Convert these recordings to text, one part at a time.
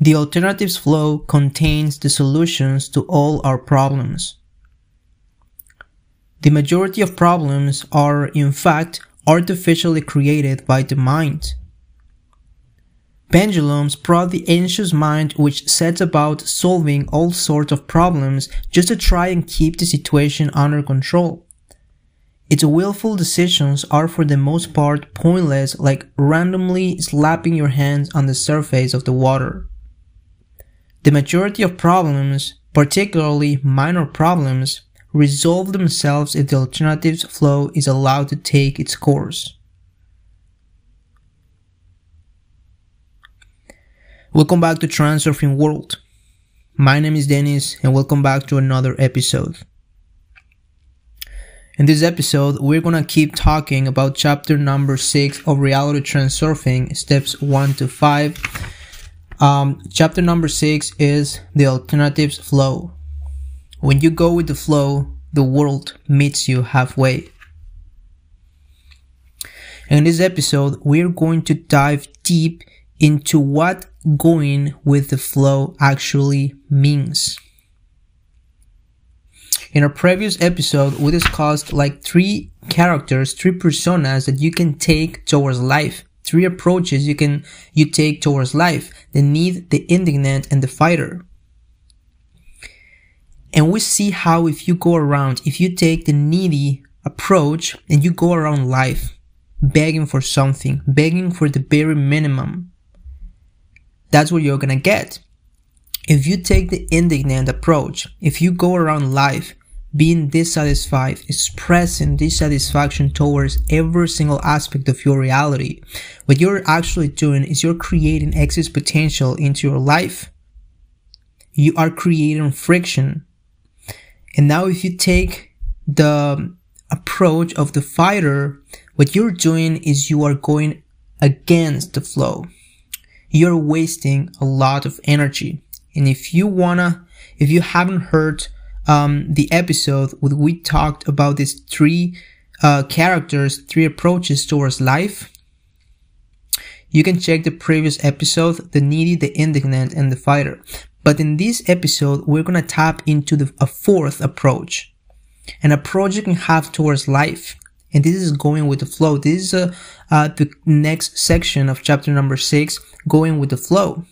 The alternatives flow contains the solutions to all our problems. The majority of problems are, in fact, artificially created by the mind. Pendulums prod the anxious mind which sets about solving all sorts of problems just to try and keep the situation under control. Its willful decisions are for the most part pointless, like randomly slapping your hands on the surface of the water. The majority of problems, particularly minor problems, resolve themselves if the alternatives flow is allowed to take its course. Welcome back to Transurfing World. My name is Dennis and welcome back to another episode. In this episode, we're gonna keep talking about chapter number 6 of Reality Transurfing, steps 1 to 5. Chapter number 6 is the alternatives flow. When you go with the flow, the world meets you halfway. In this episode, we're going to dive deep into what going with the flow actually means. In our previous episode, we discussed like 3 characters, 3 personas that you can take towards life. 3 approaches you take towards life: the need, the indignant, and the fighter. And we see how if you take the needy approach and you go around life begging for something, begging for the very minimum, that's what you're gonna get. If you take the indignant approach, if you go around life being dissatisfied, expressing dissatisfaction towards every single aspect of your reality, what you're actually doing is you're creating excess potential into your life. You are creating friction. And now if you take the approach of the fighter, what you're doing is you are going against the flow. You're wasting a lot of energy. And if you haven't heard the episode where we talked about these 3 characters, 3 approaches towards life, you can check the previous episode, the needy, the indignant, and the fighter. But in this episode, we're going to tap into a 4th approach, an approach you can have towards life. And this is going with the flow. This is the next section of chapter number 6, going with the flow.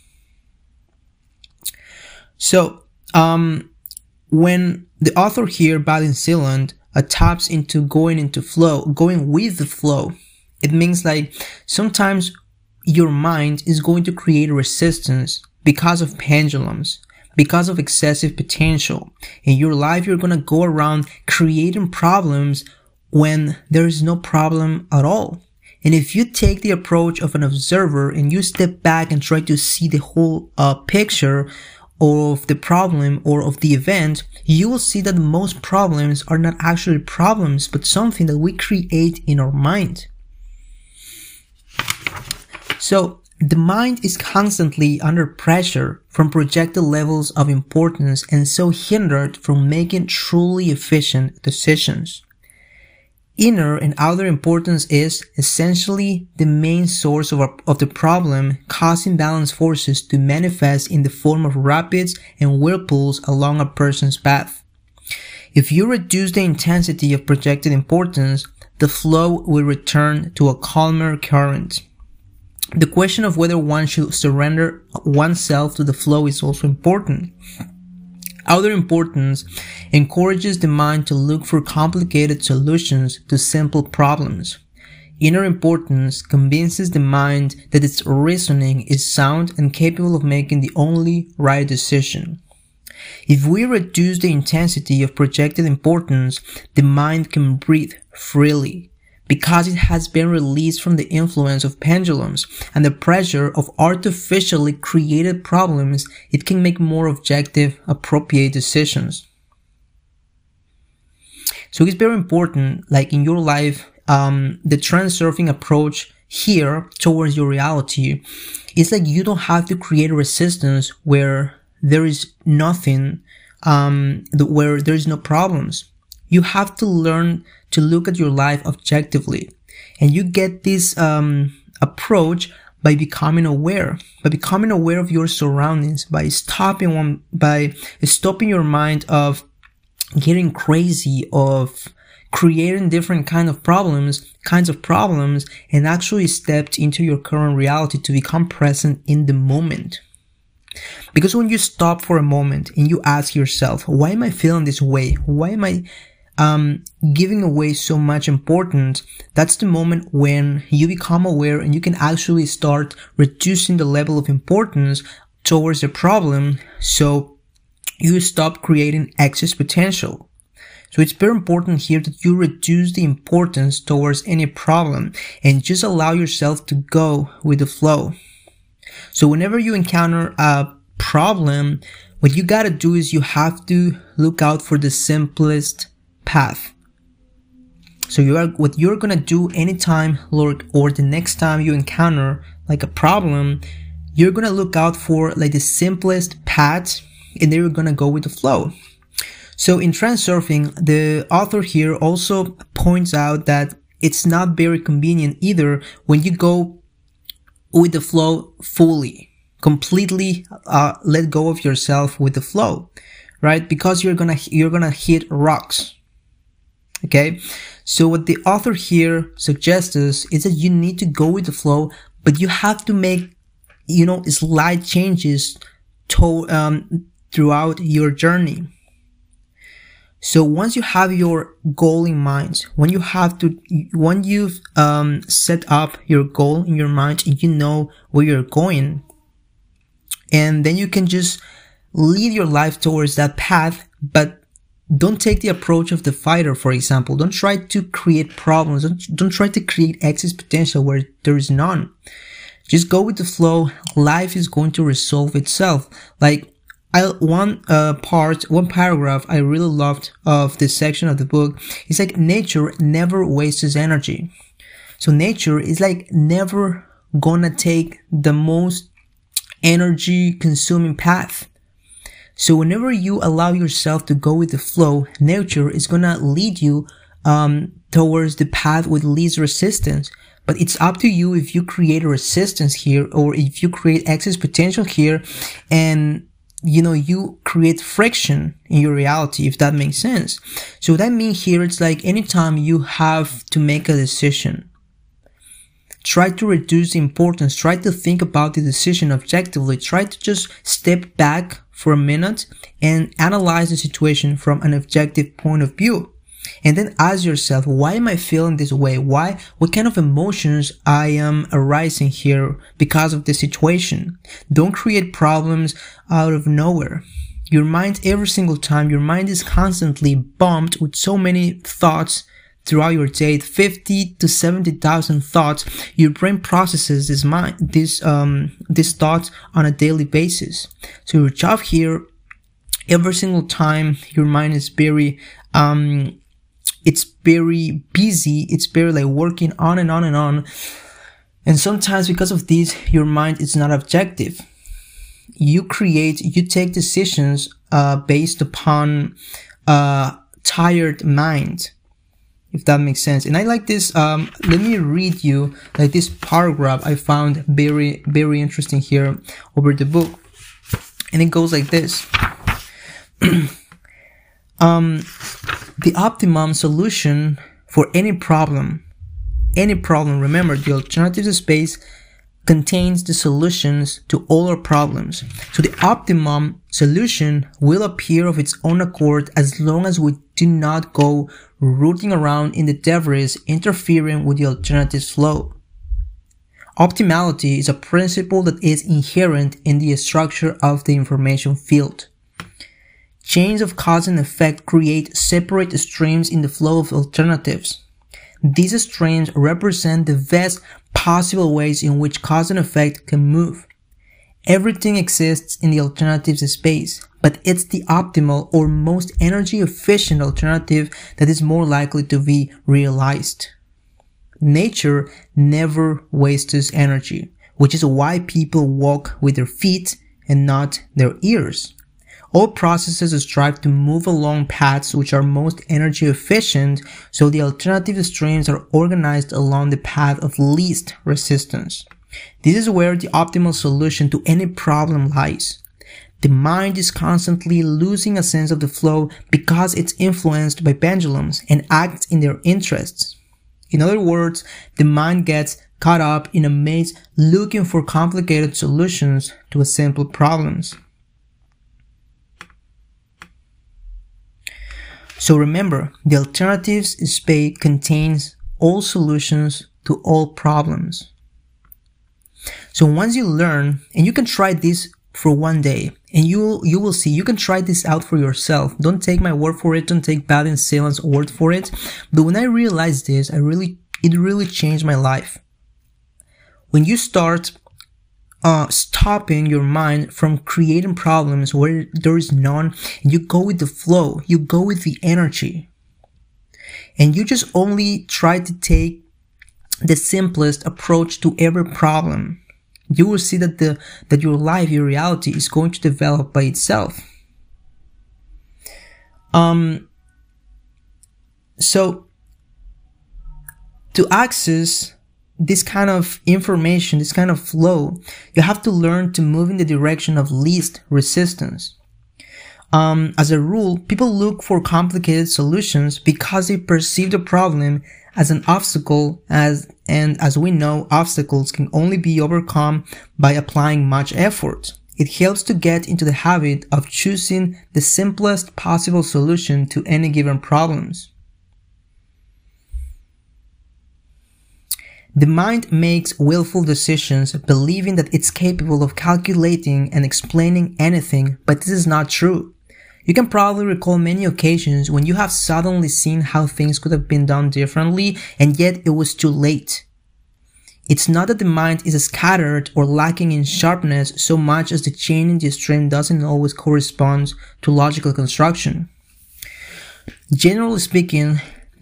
So, when the author here, Balin Sealand, taps into going with the flow, it means like sometimes your mind is going to create resistance because of pendulums, because of excessive potential. In your life, you're going to go around creating problems when there is no problem at all. And if you take the approach of an observer and you step back and try to see the whole picture of the problem or of the event, you will see that most problems are not actually problems, but something that we create in our mind. So the mind is constantly under pressure from projected levels of importance and so hindered from making truly efficient decisions. Inner and outer importance is essentially the main source of the problem, causing balance forces to manifest in the form of rapids and whirlpools along a person's path. If you reduce the intensity of projected importance, the flow will return to a calmer current. The question of whether one should surrender oneself to the flow is also important. Outer importance encourages the mind to look for complicated solutions to simple problems. Inner importance convinces the mind that its reasoning is sound and capable of making the only right decision. If we reduce the intensity of projected importance, the mind can breathe freely, because it has been released from the influence of pendulums and the pressure of artificially created problems. It can make more objective, appropriate decisions. So it's very important, like in your life, the transurfing approach here towards your reality, it's like you don't have to create a resistance where there is nothing, where there is no problems. You have to learn to look at your life objectively. And you get this approach by becoming aware of your surroundings, by stopping your mind of getting crazy, of creating different kinds of problems, and actually stepped into your current reality to become present in the moment. Because when you stop for a moment and you ask yourself, why am I feeling this way? Why am I giving away so much importance? That's the moment when you become aware and you can actually start reducing the level of importance towards the problem, so you stop creating excess potential. So it's very important here that you reduce the importance towards any problem and just allow yourself to go with the flow. So whenever you encounter a problem, what you gotta do is you have to look out for the simplest path. So what you're gonna do anytime, or the next time you encounter like a problem, you're gonna look out for like the simplest path, and then you're gonna go with the flow. So in Transurfing, the author here also points out that it's not very convenient either when you go with the flow fully, completely let go of yourself with the flow, right? Because you're gonna hit rocks. Okay, so what the author here suggests is that you need to go with the flow, but you have to make, slight changes throughout your journey. So once you have your goal in mind, when you've set up your goal in your mind and you know where you're going, and then you can just lead your life towards that path, but don't take the approach of the fighter, for example. Don't try to create problems. Don't try to create excess potential where there is none. Just go with the flow. Life is going to resolve itself. Like, one paragraph I really loved of this section of the book is like, nature never wastes energy. So nature is like never gonna take the most energy consuming path. So whenever you allow yourself to go with the flow, nature is gonna lead you towards the path with least resistance. But it's up to you if you create a resistance here, or if you create excess potential here, and you create friction in your reality, if that makes sense. So what I mean here, it's like anytime you have to make a decision, try to reduce the importance, try to think about the decision objectively, try to just step back for a minute and analyze the situation from an objective point of view. And then ask yourself, why am I feeling this way? What kind of emotions I am arising here because of the situation? Don't create problems out of nowhere. Your mind, every single time, your mind is constantly bombed with so many thoughts throughout your day, 50 to 70,000 thoughts. Your brain processes these thoughts on a daily basis. So your job here, every single time your mind is very, it's very busy. It's very like working on and on and on. And sometimes because of this, your mind is not objective. You take decisions, based upon a tired mind, if that makes sense. And I like this, let me read you like this paragraph I found very, very interesting here over the book. And it goes like this. The optimum solution for any problem, remember, the alternative space contains the solutions to all our problems. So the optimum solution will appear of its own accord as long as we do not go rooting around in the debris, interfering with the alternative's flow. Optimality is a principle that is inherent in the structure of the information field. Chains of cause and effect create separate streams in the flow of alternatives. These streams represent the best possible ways in which cause and effect can move. Everything exists in the alternatives space, but it's the optimal or most energy efficient alternative that is more likely to be realized. Nature never wastes energy, which is why people walk with their feet and not their ears. All processes strive to move along paths which are most energy efficient, so the alternative streams are organized along the path of least resistance. This is where the optimal solution to any problem lies. The mind is constantly losing a sense of the flow because it's influenced by pendulums and acts in their interests. In other words, the mind gets caught up in a maze looking for complicated solutions to simple problems. So remember, the alternatives space contains all solutions to all problems. So once you learn, and you can try this for one day, and you will see, you can try this out for yourself. Don't take my word for it, don't take Baden Saland's word for it. But when I realized this, it really changed my life. When you start stopping your mind from creating problems where there is none, and you go with the flow, you go with the energy, and you just only try to take the simplest approach to every problem, you will see that your life, your reality is going to develop by itself. So to access this kind of information, this kind of flow, you have to learn to move in the direction of least resistance. As a rule, people look for complicated solutions because they perceive the problem as an obstacle, and as we know, obstacles can only be overcome by applying much effort. It helps to get into the habit of choosing the simplest possible solution to any given problems. The mind makes willful decisions believing that it's capable of calculating and explaining anything, but this is not true. You can probably recall many occasions when you have suddenly seen how things could have been done differently, and yet it was too late. It's not that the mind is scattered or lacking in sharpness so much as the chain in the stream doesn't always correspond to logical construction. Generally speaking,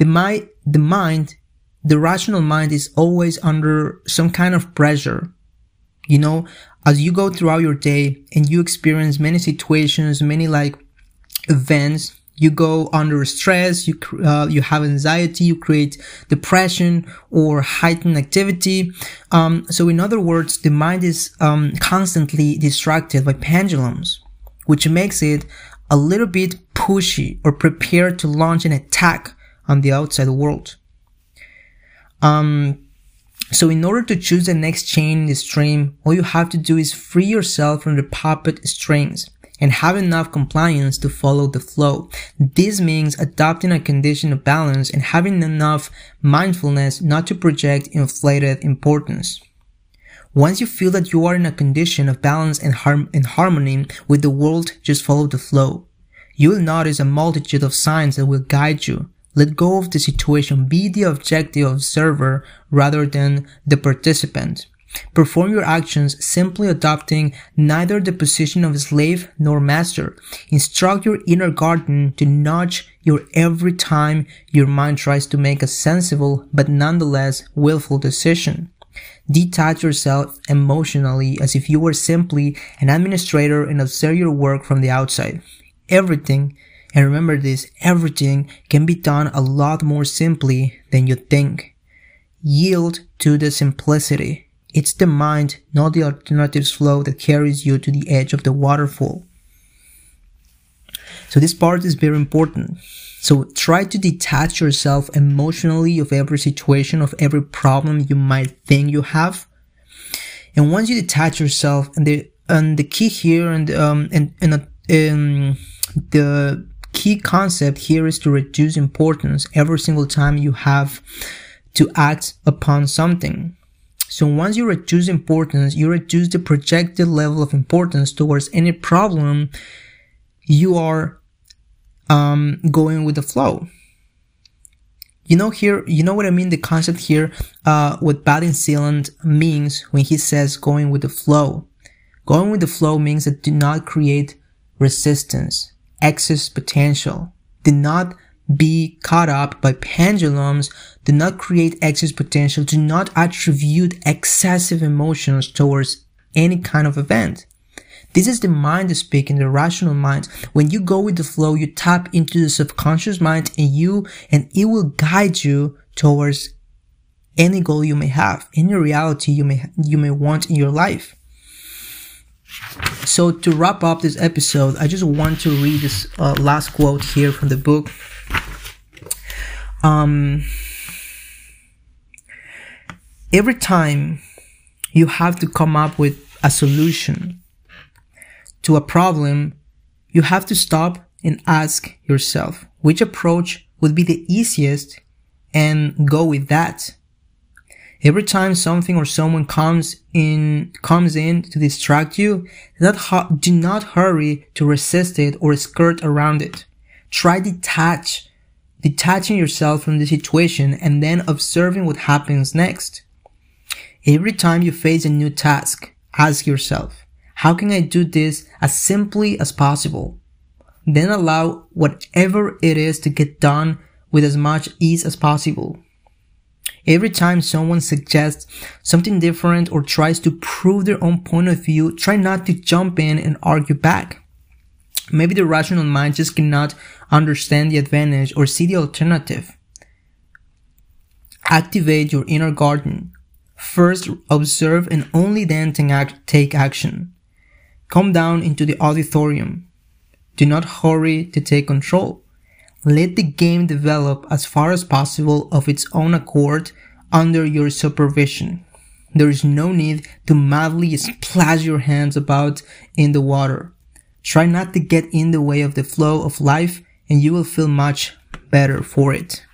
the rational mind is always under some kind of pressure. You know, as you go throughout your day and you experience many situations, many events, you go under stress, you have anxiety, you create depression or heightened activity. So in other words, the mind is constantly distracted by pendulums, which makes it a little bit pushy or prepared to launch an attack on the outside world. So in order to choose the next chain in the stream, all you have to do is free yourself from the puppet strings and have enough compliance to follow the flow. This means adopting a condition of balance and having enough mindfulness not to project inflated importance. Once you feel that you are in a condition of balance and harmony with the world, just follow the flow. You will notice a multitude of signs that will guide you. Let go of the situation. Be the objective observer rather than the participant. Perform your actions simply adopting neither the position of slave nor master. Instruct your inner guardian to nudge you every time your mind tries to make a sensible but nonetheless willful decision. Detach yourself emotionally as if you were simply an administrator and observe your work from the outside. Everything, and remember this, everything can be done a lot more simply than you think. Yield to the simplicity. It's the mind, not the alternatives flow, that carries you to the edge of the waterfall. So this part is very important. So try to detach yourself emotionally of every situation, of every problem you might think you have. And once you detach yourself, and the key here, and the key concept here is to reduce importance every single time you have to act upon something. So once you reduce importance, you reduce the projected level of importance towards any problem. You are going with the flow. You know what I mean? The concept here, what Baden Saland means when he says going with the flow. Going with the flow means that do not create resistance, excess potential. Do not be caught up by pendulums. Do not create excess potential. Do not attribute excessive emotions towards any kind of event. This is the mind speaking, the rational mind. When you go with the flow, you tap into the subconscious mind, and it will guide you towards any goal you may have, any reality you may want in your life. So to wrap up this episode, I just want to read this last quote here from the book. Every time you have to come up with a solution to a problem, you have to stop and ask yourself which approach would be the easiest and go with that. Every time something or someone comes in to distract you, do not hurry to resist it or skirt around it. Try detaching yourself from the situation and then observing what happens next. Every time you face a new task, ask yourself, how can I do this as simply as possible? Then allow whatever it is to get done with as much ease as possible. Every time someone suggests something different or tries to prove their own point of view, try not to jump in and argue back. Maybe the rational mind just cannot understand the advantage or see the alternative. Activate your inner garden. First, observe and only then take action. Come down into the auditorium. Do not hurry to take control. Let the game develop as far as possible of its own accord under your supervision. There is no need to madly splash your hands about in the water. Try not to get in the way of the flow of life, and you will feel much better for it.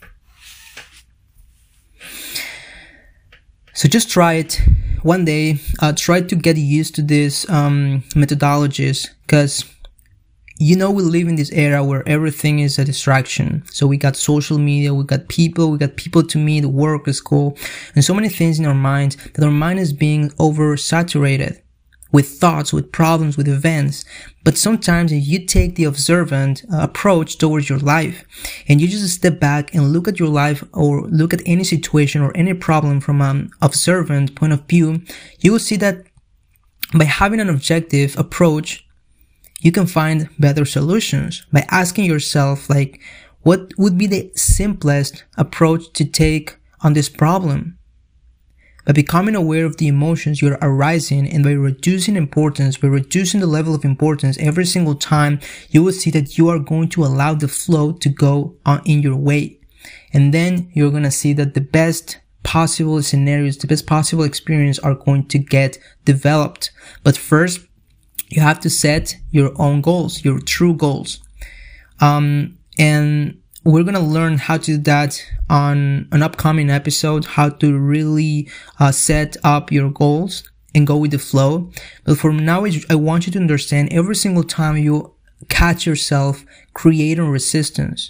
So just try it one day. Try to get used to these methodologies, because we live in this era where everything is a distraction. So we got social media, we got people to meet, work, school, and so many things in our mind that our mind is being oversaturated with thoughts, with problems, with events. But sometimes if you take the observant approach towards your life and you just step back and look at your life or look at any situation or any problem from an observant point of view, you will see that by having an objective approach, you can find better solutions by asking yourself, like, what would be the simplest approach to take on this problem? By becoming aware of the emotions you're arising and by reducing the level of importance every single time, you will see that you are going to allow the flow to go on in your way. And then you're going to see that the best possible scenarios, the best possible experience are going to get developed. But first, you have to set your own goals, your true goals. And we're going to learn how to do that on an upcoming episode, how to really set up your goals and go with the flow. But for now, I want you to understand every single time you catch yourself creating resistance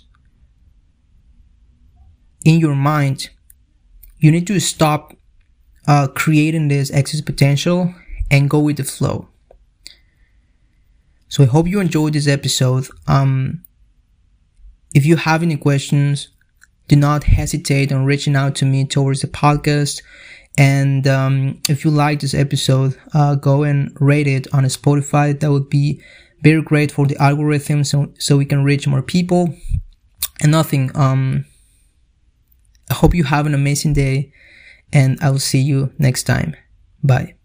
in your mind, you need to stop creating this excess potential and go with the flow. So I hope you enjoyed this episode. If you have any questions, do not hesitate on reaching out to me towards the podcast. And if you like this episode, go and rate it on Spotify. That would be very great for the algorithm, so we can reach more people. And nothing. I hope you have an amazing day, and I will see you next time. Bye.